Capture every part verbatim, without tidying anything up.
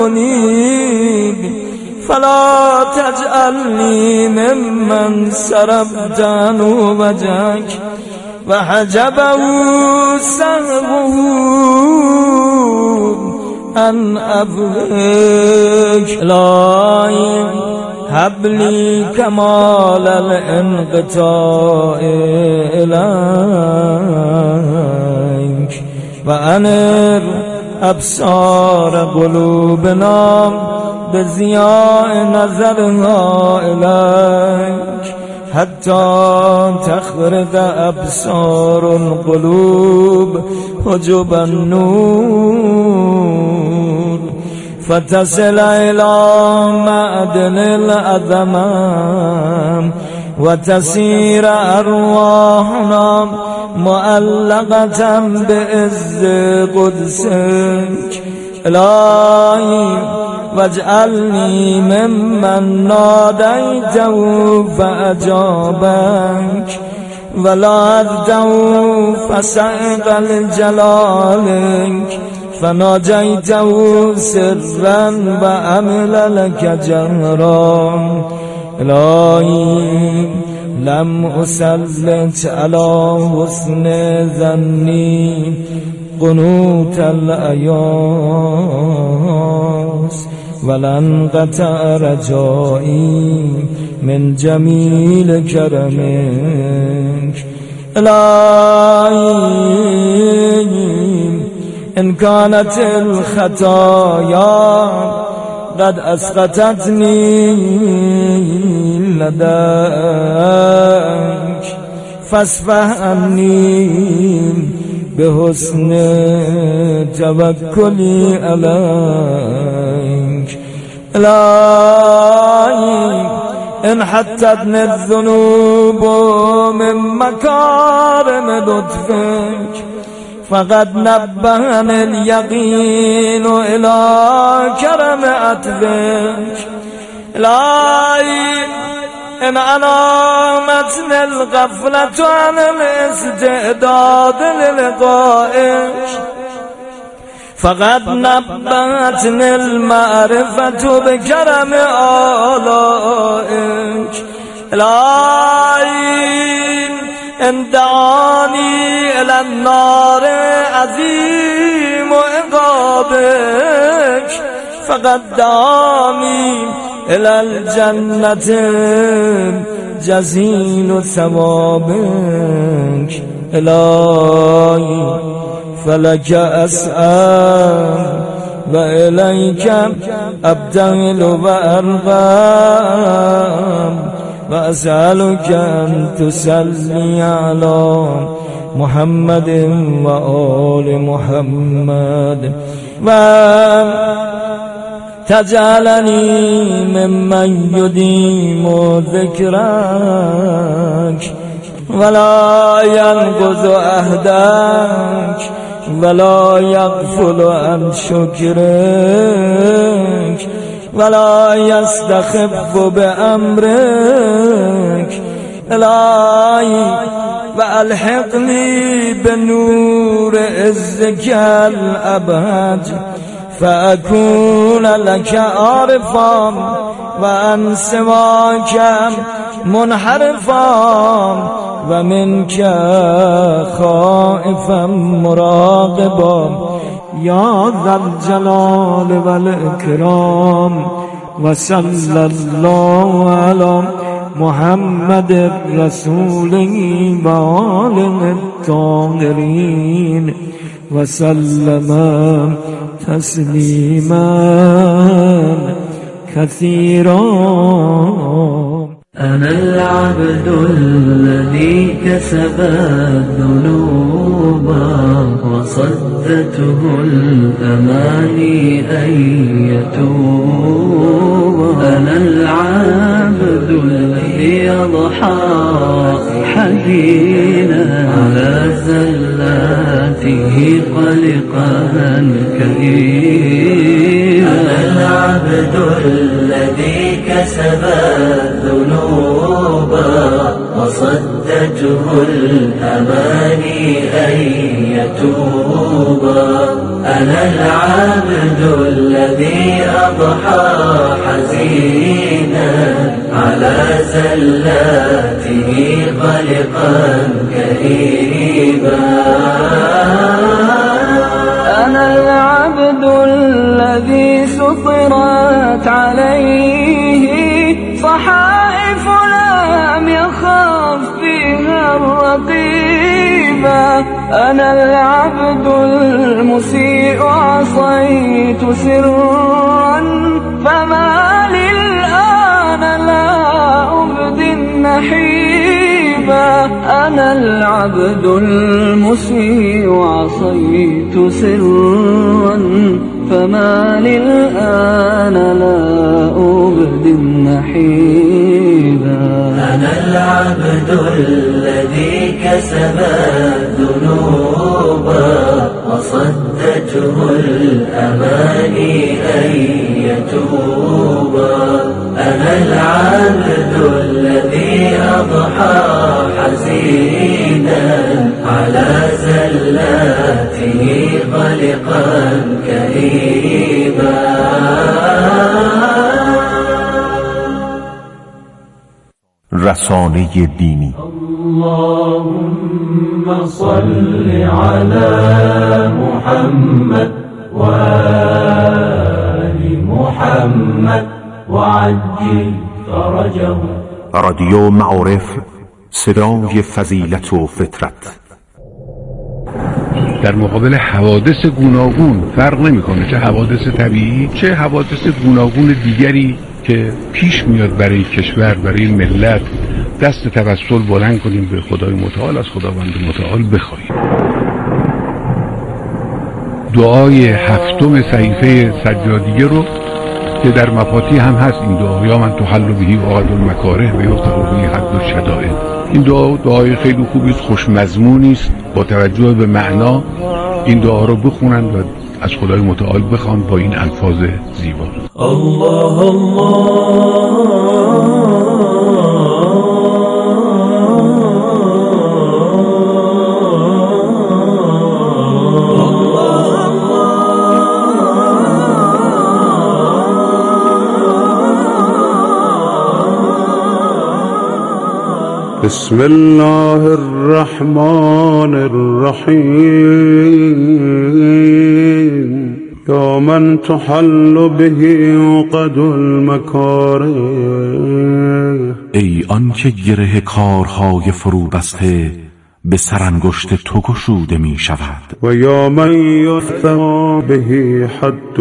فلا تجعلني ممن سربت عنه وجهك وحجبه سهوه عن أبوك. إلهي هب لي كمال الانقطاع إليك وأنر أبصار قلوبنا بضياء نظرها إليك حتى تخرج أبصار القلوب حجب النور فتصل إلى معدن العظمة وتسير أرواحنا معلقة بإذ قدسك. إلهي واجعلني ممن ناديته فأجابك ولعته فسأق لجلالك فناجيته سرا وعمل لك جهرا. إلهي لم أسلط على حسن ظني قنوت الأياس ولن قطع رجائي من جميل كرمك. إلهي إن كانت الخطايا قد أسقطتني لديك فاصفح عني بحسن توكلي عليك. إلهي إن حتتني الذنوب من مكارم لطفك فقد نبهني اليقين إلى كرم عطفك. إلهي إن أنامتني الغفلة عن الاستعداد للقائك فقد نبهتني المعرفة بكرم آلائك. إلهي إن دعاني إلى النار عظيم عقابك فقد دعاني إلى الجنة جزيل ثوابك. إلهي فلك أسأل وإليك أبتهل وأرغب وأسألك أن تسلي على محمد وآل محمد وتجعلني ممن يديم ذكرك ولا ينقض عهدك ولا يغفل عن شكرك ولا يستخف بأمرك. إلهي وألحقني بنور عزك الأبهج فأكون لك عارفا وعن سواك منحرفا ومنك خائفا مراقبا يا ذا الجلال والإكرام. وصلى الله على محمد رسوله وآله الطاهرين وسلم تسليما كثيرا. أنا العبد الذي كسب الذنوب وصدته الأماني أن يتوب. أنا العبد الذي يضحى حزينا على زلاته قلقا كئيبا. أنا العبد الذي كسب الذنوب وصدته وصدته الأماني أن يتوبا. أنا العبد الذي أضحى حزينا على زلاته قلقا كئيبا. أنا العبد الذي سطرت عليه صحائف لم يخف فيها الرقيبا. أنا العبد المسيء عصيت سرا فما للآن لا أبدي النحيبا. أنا العبد المسيء عصيت سرا فما للآن لا أبدي النحيبا. أنا العبد الذي كسب الذنوب وصدته الأماني أن يتوبا. أنا العبد الذي أضحى حزينا على زلاته قلقا كئيبا. رسانه دینی. اللهم صل على محمد و آل محمد وعجل فرجه. رادیو معارف، صدای فضیلت و فطرت. در مقابل حوادث گوناگون فرق نمیکنه، چه حوادث طبیعی چه حوادث گوناگون دیگری که پیش میاد برای کشور، برای ملت، دست توسل بلند کنیم به خدای متعال، از خداوند متعال بخواهیم. دعای هفتم صحیفه سجادیه رو که در مفاتیح هم هست، این دعا یا من تحل بهی عقد المکاره و یفتح بهی حد الشدائد. این دعا دعای خیلی خوبی است، خوش مضمونی است، با توجه به معنا این دعا رو بخونن و از خدای متعال بخوان با این الفاظ زیبا. الله الله بسم الله الرحمن الرحیم. یا من تحل به عقد المکاره. ای آن که گره کارهای فرو بسته به سرانگشت تو گشوده می شود. و یا من یفتح به حد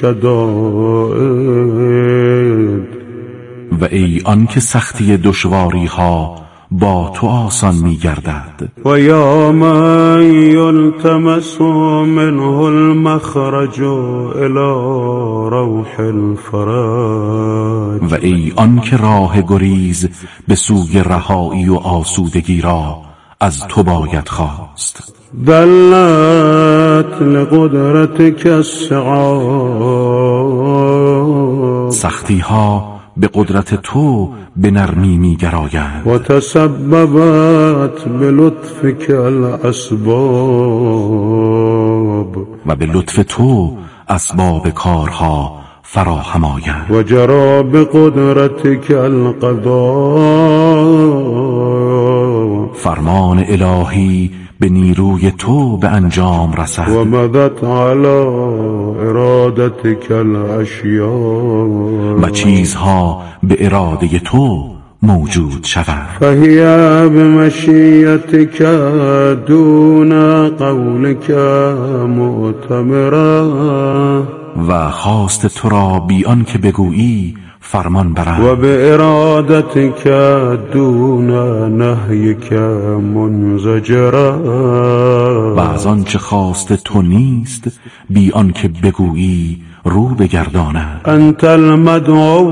الشدائد. و ای آن که سختی دشواری ها با تو آسان می گردد. و یا من یلتمس منه المخرج الى روح الفرج. و ای آن که راه گریز به سوی رهایی و آسودگی را از تو باید خواست. دلت لقدرتك الصعاب. سختی ها به قدرت تو به نرمی می گرایند. و تسببت بلطفك الاسباب. و به لطف تو اسباب کارها فراهم آیند. و جرى بقدرتك القضاء. فرمان الهی به نیروی تو به انجام رسد. و مدت على ارادتك الاشیاء. و چیزها به اراده تو موجود شود. فهی بمشیتك دون قولك معتمرا. و خواست تو را بی آن که بگویی فرمان برند. و به ارادتك دون نهیك منزجرا. و از آن چه خواست تو نیست بی آن که بگویی رو بگرداند. انت المدعو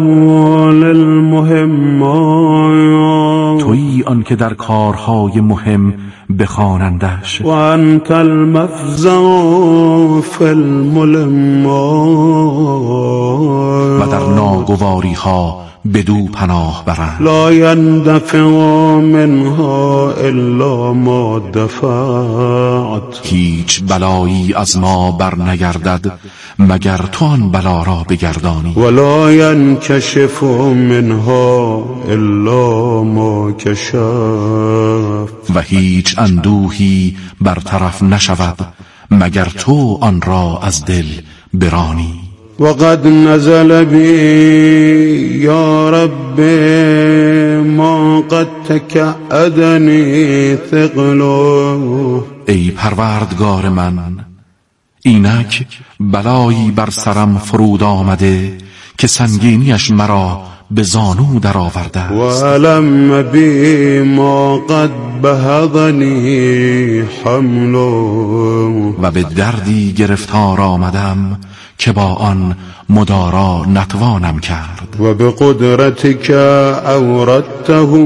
للمهمات. تویی آن که در کارهای مهم بخوانندش. و انت المفزع فی الملمات. و در ناگواری دشواری ها بدو پناه برند. لا يندفع منها الا ما دفعت. هیچ بلایی از ما بر نگردد مگر تو آن بلا را بگردانی. ولا ينكشف منها الا ما كشف. و هیچ اندوهی برطرف نشود مگر تو آن را از دل برانی. وقد نزل بي يا رب ما قد تكأدني ثقله. ای پروردگار من، اینک بلایی بر سرم فرود آمده که سنگینیش مرا به زانو در آورده است. وَلَمَّ بِي مَا قَدْ بَهَضَنِي حَمْلُهُ. و به دردی گرفتار آمدم که با آن مدارا نتوانم کرد. و بقدرتك أوردته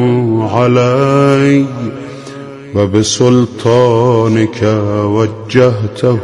علي و بسلطانك وجهته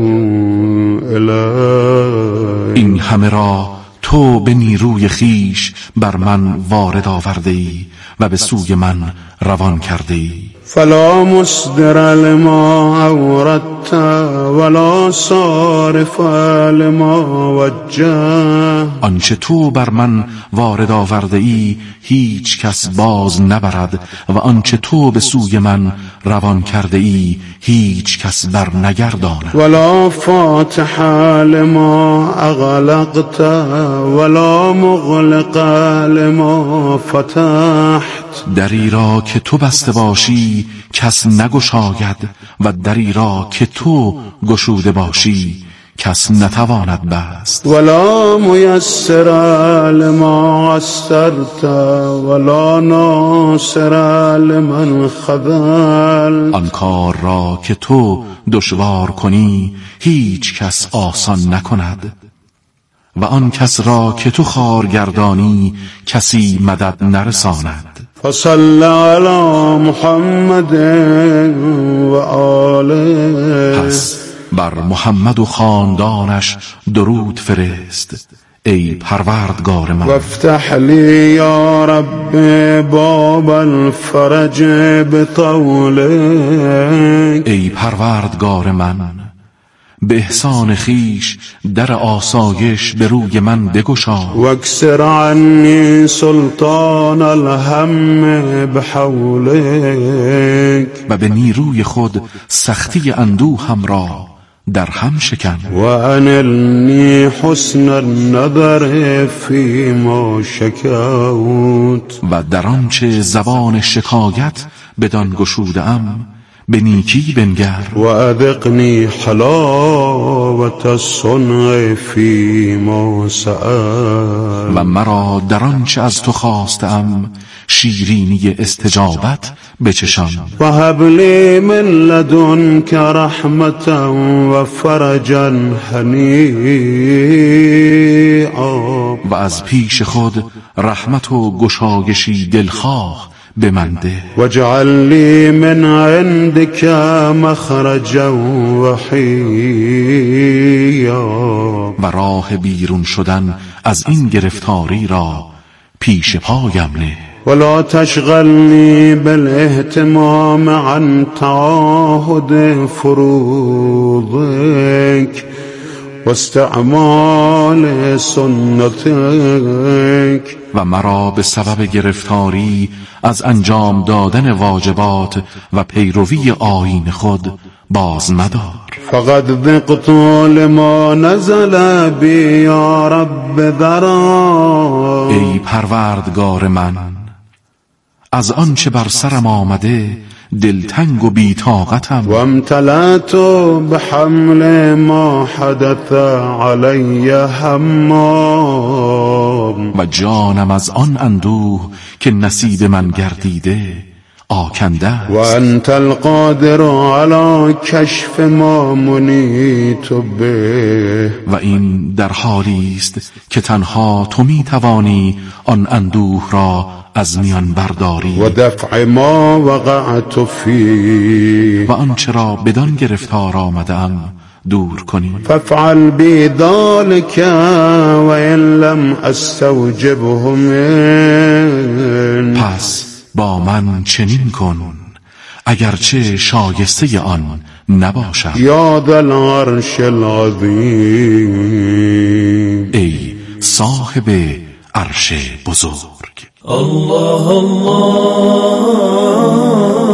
إلي. این همه را تو به نیروی خیش بر من وارد آورده ای و به سوی من روان کرده ای. فلا مصدر لما أوردت ولا صارف لما وجه. آنچه تو بر من وارد آورده ای هیچ کس باز نبرد و آنچه تو به سوی من روان کرده ای هیچ کس بر نگرداند. ولا فاتح لما اغلقت ولا مغلق لما فتحت. دری را که تو بسته باشی کس نگشاید و دری را که تو گشوده باشی کس نتواند بست. ولا میسر لما عسرت ولا ناصر لمن خذل. آن کار را که تو دشوار کنی هیچ کس آسان نکند و آن کس را که تو خوارگردانی کسی مدد نرساند. فصل علی محمد و آله. پس بر محمد و خاندانش درود فرست ای پروردگار من. وافتح لی یا رب باب الفرج بطولک. ای پروردگار من، به احسان خیش در آسایش به روی من بگشا. واکسر عنی سلطان الهم بحولک. و به نیروی خود سختی اندوهم را در هم شکن. و انلنی حسن النظر فیما شکوت. و در آنچه زبان شکایت بدان گشوده ام به نیکی بنگر. و اذقنی حلاوت الصنع فیما سأل. و مرا در آنچه از تو خواستم شیرینی استجابت بچشان. و هب لی من لدنک رحمتا و فرجا هنیئا. و از پیش خود رحمت و گشایشی دلخواه بمنده. واجعل لی من عندک مخرجا وحیا. و راه بیرون شدن از این گرفتاری را پیش پایم نه. ولا تشغلنی بالاهتمام عن تعاهد فروضک واستعمال سنتک. و مرا به سبب گرفتاری از انجام دادن واجبات و پیروی آیین خود باز مدار. فقد ذقت لما نزل بی یا رب ذرا. ای پروردگار من، از آنچه بر سرم آمده دلتنگ و بی‌طاقتم. و امتلأت بحمل ما حدث علی همام. و جانم از آن اندوه که نصیب من گردیده آکنده است. و انت القادر علی کشف ما منیت به. و این در حالی است که تنها تو می توانی آن اندوه را از میان برداری و دفع ما وقعت فی. و آنچه را بدان گرفتار آمدم دور کنی. فافعل بی ذلک و الا لم استوجبه من. پس با من چنین کن اگرچه شایسته آن نباشم. یا ذا العرش العظیم، ای صاحب عرش بزرگ. الله الله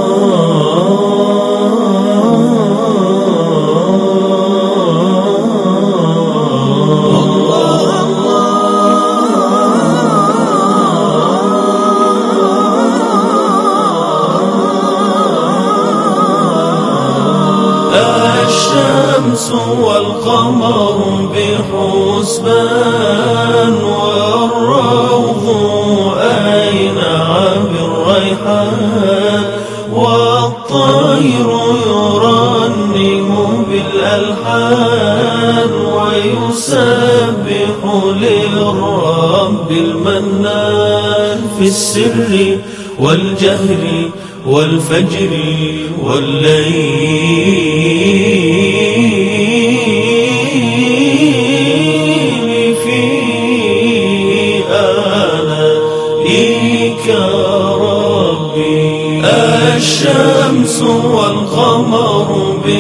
الشمس والقمر بحسبان والروض أينع بالريحان والطير يرنم بالألحان ويسبح للرب المنان في السر والجهر والفجر والليل في آلائك ربي. الشمس والقمر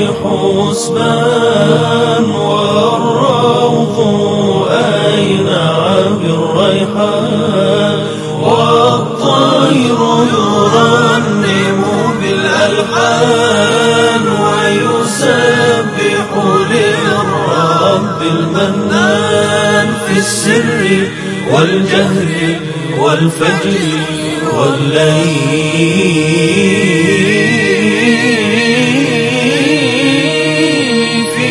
بحسبان والروض أينع بالريحان والطير يرنم بالألحان ويسبح للرب المنان في السر والجهر والفجر والليل في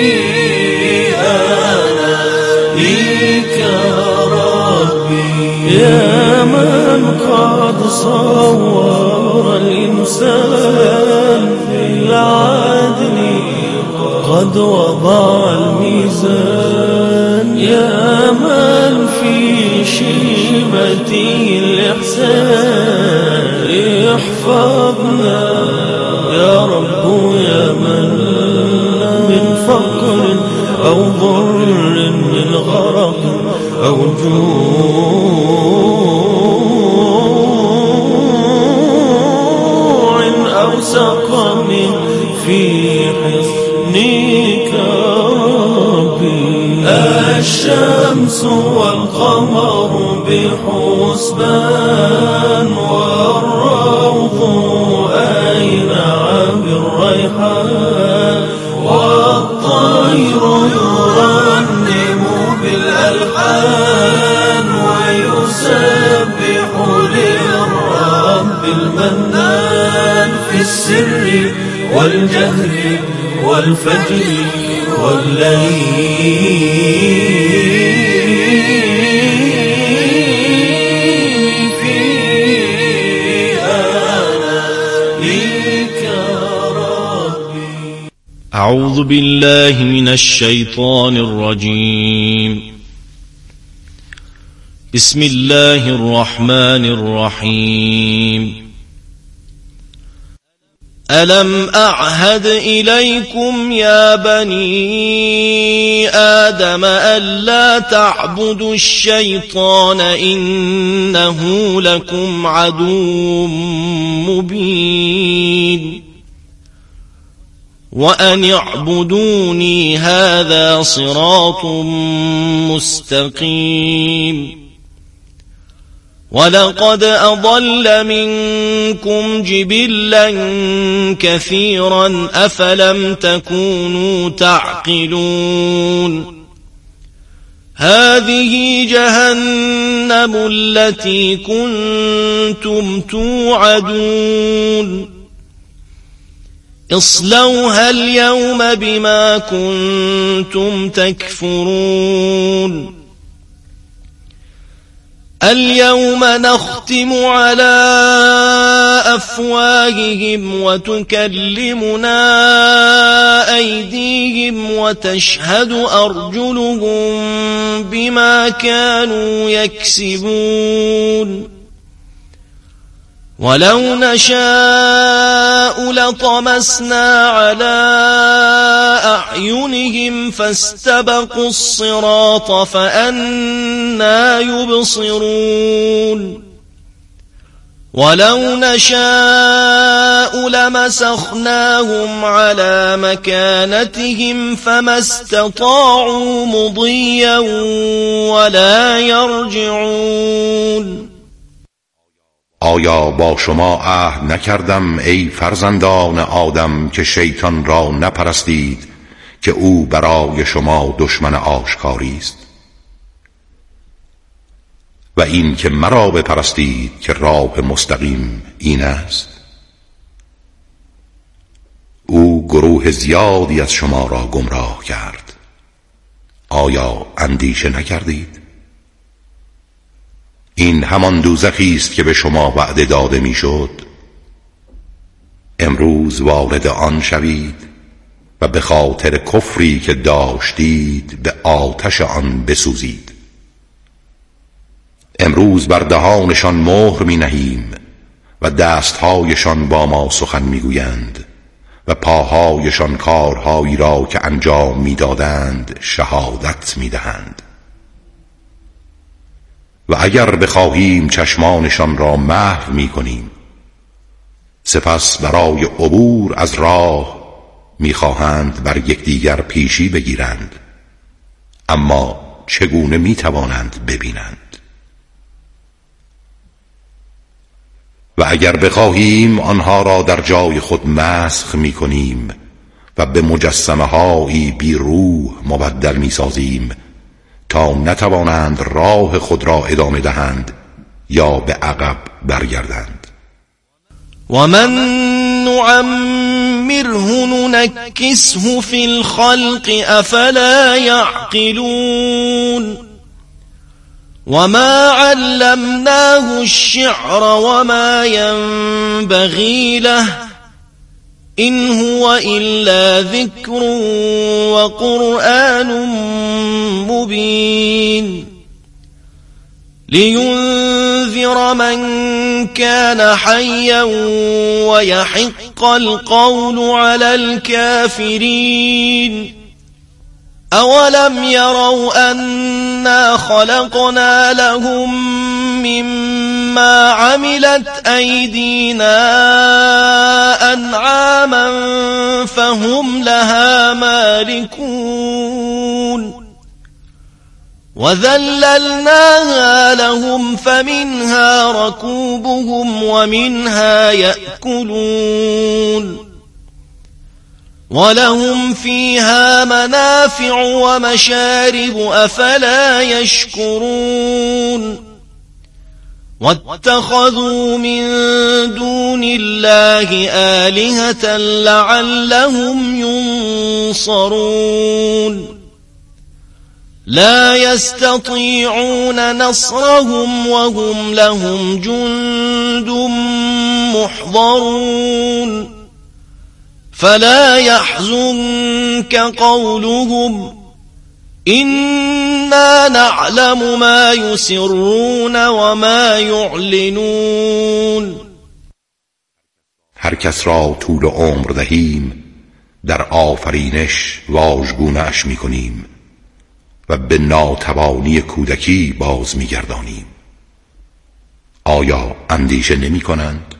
آلائك ربي. يا من قد صور الإنسان بالعدل قد وضع الميزان. يا من في شيمته الإحسان احفظنا يا رب. يا من من فقر أو ضر من غرق أو جوع أو سقم في حصنك ربي. الشمس والقمر بحسبان والروض أينع بالريحان والطير يرنم بالألحان ويسبح للرب المنان في السر والجهر والفجر والليل في آلائك ربي. أعوذ بالله من الشيطان الرجيم. بسم الله الرحمن الرحيم. ألم أعهد إليكم يا بني آدم ألا تعبدوا الشيطان إنه لكم عدو مبين وأن اعبدوني هذا صراط مستقيم. ولقد أضل منكم جبلا كثيرا أفلم تكونوا تعقلون. هذه جهنم التي كنتم توعدون اصلوها اليوم بما كنتم تكفرون. اليوم نختم على أفواههم وتكلمنا أيديهم وتشهد أرجلهم بما كانوا يكسبون. ولو نشاء لطمسنا على أعينهم فاستبقوا الصراط فأنى أنا يبصرون ولو نشاء لمسخناهم على مكانتهم فما استطاعوا مضيا ولا يرجعون. آیا با شما عهد نکردم ای فرزندان آدم که شیطان را نپرستید که او برای شما دشمن آشکاری است و این که مرا بپرستید که راه مستقیم این است؟ او گروه زیادی از شما را گمراه کرد. آیا اندیشه نکردید؟ این همان دوزخی است که به شما وعده داده میشد. امروز وارد آن شوید و به خاطر کفری که داشتید به آتش آن بسوزید. امروز بر دهانشان مهر می نهیم و دستهایشان با ما سخن می گویند و پاهایشان کارهایی را که انجام می دادند شهادت می دهند. و اگر بخواهیم چشمانشان را محو می کنیم، سپس برای عبور از راه می خواهند بر یکدیگر پیشی بگیرند، اما چگونه می توانند ببینند؟ و اگر بخواهیم آنها را در جای خود مسخ می کنیم و به مجسمه هایی بی روح مبدل می سازیم تا نتوانند راه خود را ادامه دهند یا به عقب برگردند. و من نعمره ننکسه فی الخلق افلا یعقلون وما علمناه الشعر وما ينبغي له إن هو إلا ذكر وقرآن مبين لينذر من كان حيا ويحق القول على الكافرين أولم يروا أنا خلقنا لهم مما عملت أيدينا أنعاما فهم لها مالكون وذللناها لهم فمنها ركوبهم ومنها يأكلون ولهم فيها منافع ومشارب أفلا يشكرون واتخذوا من دون الله آلهة لعلهم ينصرون لا يستطيعون نصرهم وهم لهم جند محضرون فلا يحزنك قولهم إنا نعلم ما يسرون وما يعلنون. هر کس را طول عمر دهیم در آفرینش واژگونه اش می کنیم و به ناتوانی کودکی باز می گردانیم. آیا اندیشه نمی کنند؟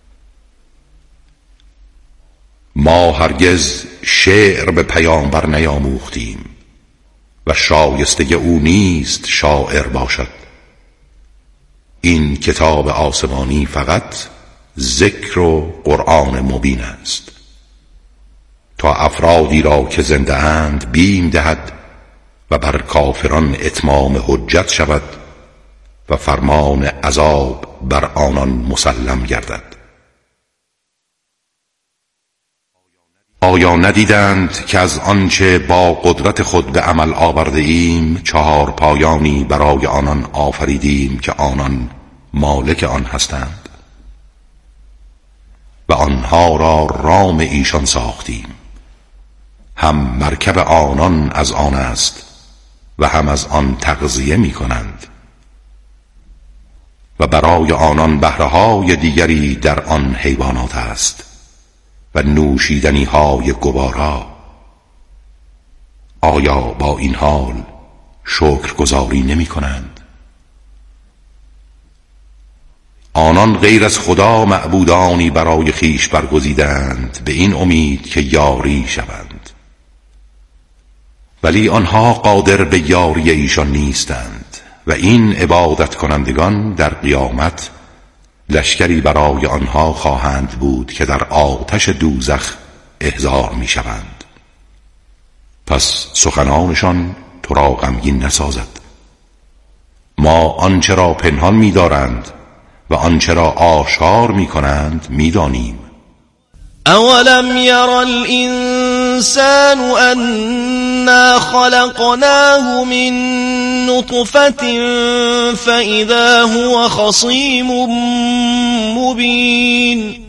ما هرگز شعر به پیامبر نیاموختیم و شایسته او نیست شاعر باشد. این کتاب آسمانی فقط ذکر و قرآن مبین است تا افرادی را که زنده اند بیم دهد و بر کافران اتمام حجت شود و فرمان عذاب بر آنان مسلم گردد. آیا ندیدند که از آنچه با قدرت خود به عمل آورده ایم چهار پایانی برای آنان آفریدیم که آنان مالک آن هستند و آنها را رام ایشان ساختیم، هم مرکب آنان از آن است و هم از آن تغذیه می کنند و برای آنان بهره‌های دیگری در آن حیوانات است و نوشیدنی های گوارا. آیا با این حال شکرگزاری نمی کنند؟ آنان غیر از خدا معبودانی برای خیش برگزیدند به این امید که یاری شوند، ولی آنها قادر به یاری ایشان نیستند و این عبادت کنندگان در قیامت لشکری برای آنها خواهند بود که در آتش دوزخ احضار می شوند. پس سخنانشان تو را غمگین نسازد. ما آنچه را پنهان می دارند و آنچه را آشکار می کنند می دانیم. اولم یر الانسان انا خلقناه من نطفة فاذا هو خصیم مبین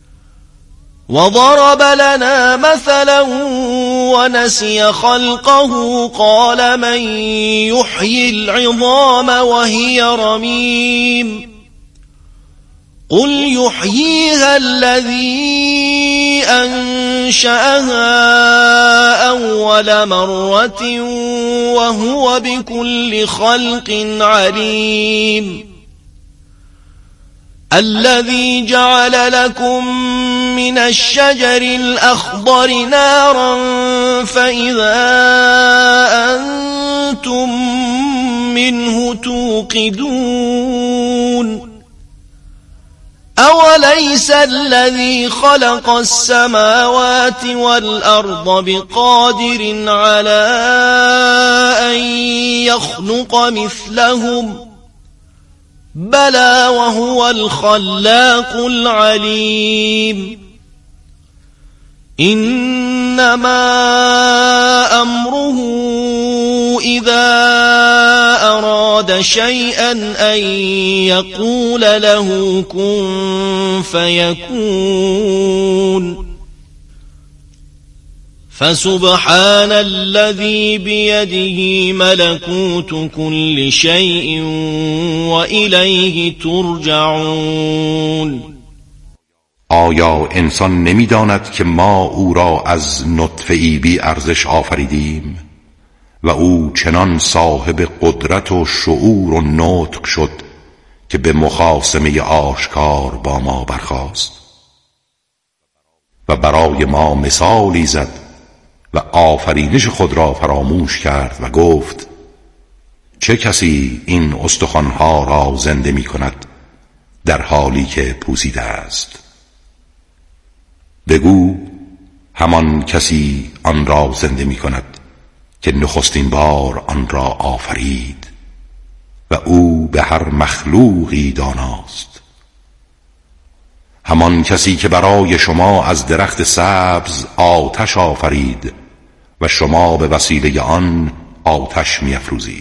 وضرب لنا مثلا ونسي خلقه قال من يحيي العظام وهي رميم قل يحييها الذي أنشأها أول مرة وهو بكل خلق عليم الذي جعل لكم من الشجر الأخضر نارا فإذا أنتم منه توقدون أوليس الذي خلق السماوات والأرض بقادر على أن يخلق مثلهم بلى وهو الخلاق العليم إنما أمره إذا أراد شيئا أن يقول له كن فيكون فسبحان الذي بيده ملكوت كل شيء وإليه ترجعون. آیا انسان نمی‌داند که ما او را از نطفه‌ای بی ارزش آفریدیم و او چنان صاحب قدرت و شعور و نطق شد که به مخاصمه آشکار با ما برخاست و برای ما مثالی زد و آفرینش خود را فراموش کرد و گفت چه کسی این استخوان‌ها را زنده می کند در حالی که پوسیده است؟ بگو همان کسی آن را زنده می کند که نخستین بار آن را آفرید و او به هر مخلوقی داناست. همان کسی که برای شما از درخت سبز آتش آفرید و شما به وسیله آن آتش می افروزید.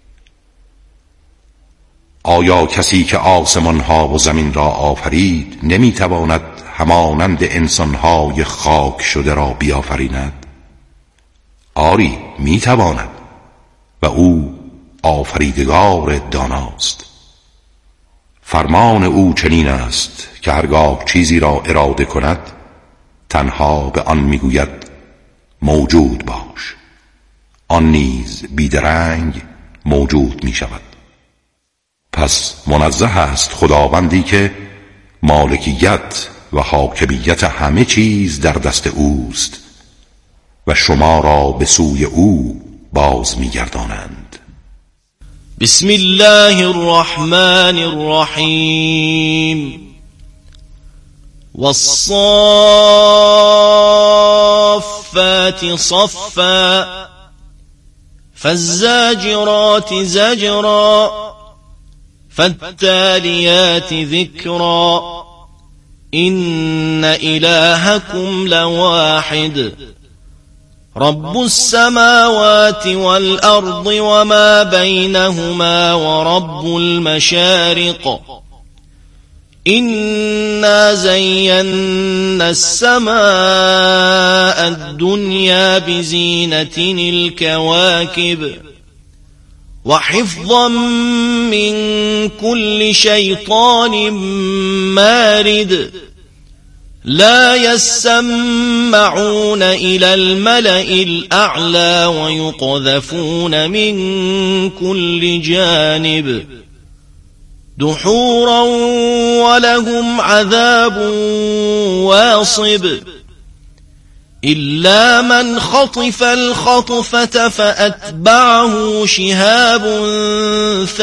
آیا کسی که آسمانها و زمین را آفرید نمی تواند همانند انسانهای خاک شده را بیافریند؟ آری می تواند و او آفریدگار داناست. فرمان او چنین است که هرگاه چیزی را اراده کند تنها به آن میگوید موجود باش، آن نیز بیدرنگ موجود می شود. پس منزه است خداوندی که مالکیت و حاکمیت همه چیز در دست اوست و شما را به سوی او باز می‌گردانند. بسم الله الرحمن الرحیم والصافات صفا فالزاجرات زجرا فالتاليات ذكرا إن إلهكم لواحد رب السماوات والأرض وما بينهما ورب المشارق إنا زينا السماء الدنيا بزينة الكواكب وحفظا من كل شيطان مارد لا يسمعون إلى الملأ الأعلى ويقذفون من كل جانب دحورا ولهم عذاب واصب إلا من خطف الخطفة فأتبعه شهاب